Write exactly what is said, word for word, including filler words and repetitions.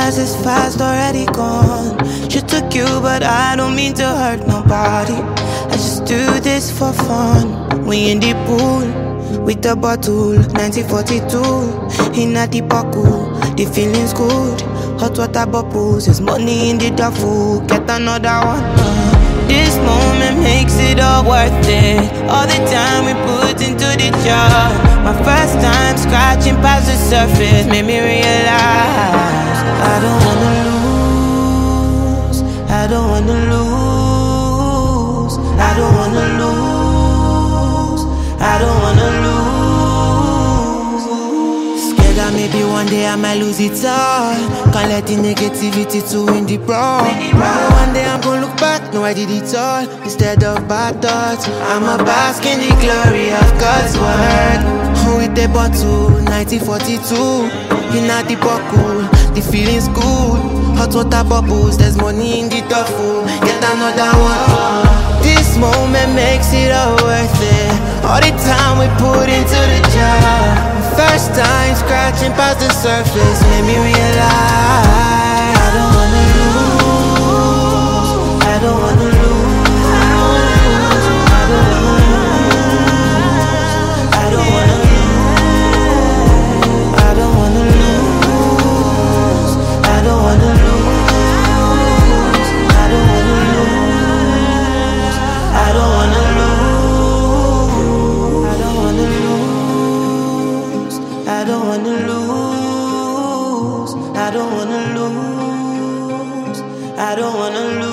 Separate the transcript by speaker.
Speaker 1: fast is fast, already gone. She took you, but I don't mean to hurt nobody. I just do this for fun. We in the pool with the bottle, nineteen forty-two. In a deep pool, the feeling's good. Hot water bubbles, there's money in the duffel. Get another one. Uh, this moment makes it all worth it. All the time we put into the jar. My first time scratching past the surface made me realize I don't wanna lose. I don't wanna lose. I don't wanna lose. I don't wanna lose. Scared that maybe one day I might lose it all. Can't let the negativity to win the brawl. One day I'm gonna look back, no I did it all. Instead of bad thoughts, I'ma bask in the glory of God's word. With the bottle, nineteen forty-two. In a the buckle, the feeling's good. Hot water bubbles, there's money in the duffel. Get another one. This moment makes it all worth it. All the time we put into the jar. First time scratching past the surface made me realize I don't wanna lose. I don't wanna lose. I don't wanna lose. I don't wanna lose. I don't wanna lose. I don't wanna lose. I don't wanna lose. I don't wanna lose. I don't wanna lose. I don't wanna lose. I don't wanna lose. I don't wanna lose.